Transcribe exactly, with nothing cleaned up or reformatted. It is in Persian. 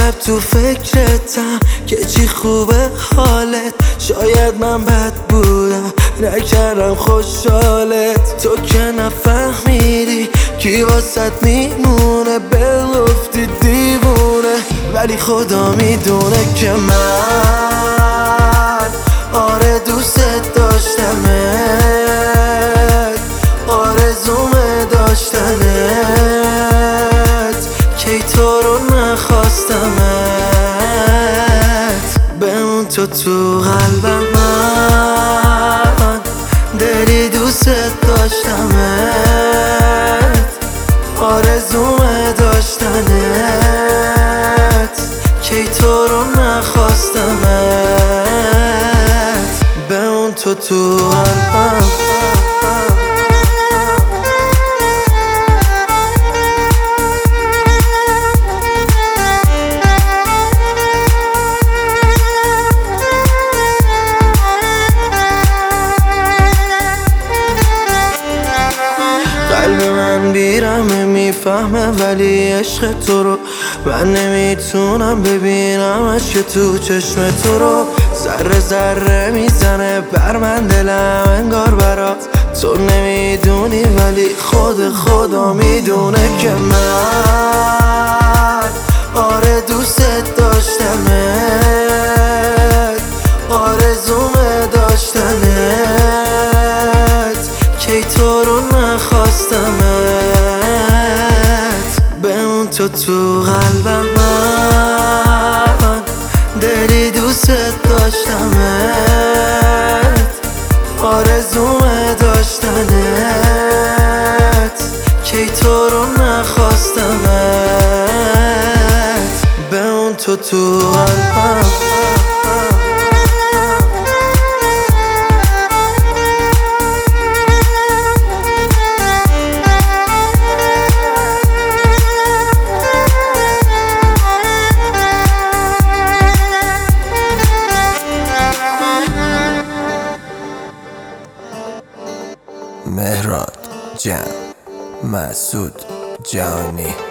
شب تو فکرتم که چی خوبه حالت. شاید من بد بودم نکردم خوشحالت. تو که نفهمیدی کی واسط میمونه، بگفتی دیوونه. ولی خدا میدونه که من آره دوست داشتمت، آرزومه داشتنت، کی تو رو نخواستمت. بمون تو تو قلبم، من دلی دوست داشتمت، آرزومه داشتنت، کی تو رو نخواستمت. بمون تو تو قلبم. قلب من بیرمه میفهمه ولی عشق تو رو من نمیتونم ببینمش که تو چشم تو رو. ذره ذره میزنه بر من دلم انگار برات. تو نمیدونی ولی خود خدا میدونه که من آره دوست داشتمت، آرزومه داشتنت، کی تو رو نخواستمت. بمون تو تو قلبم، من دلی دوست داشتمت، آرزومه داشتنت، کی تو رو نخواستمت. بمون تو تو قلبم. مهراد جان، مسعود جانی.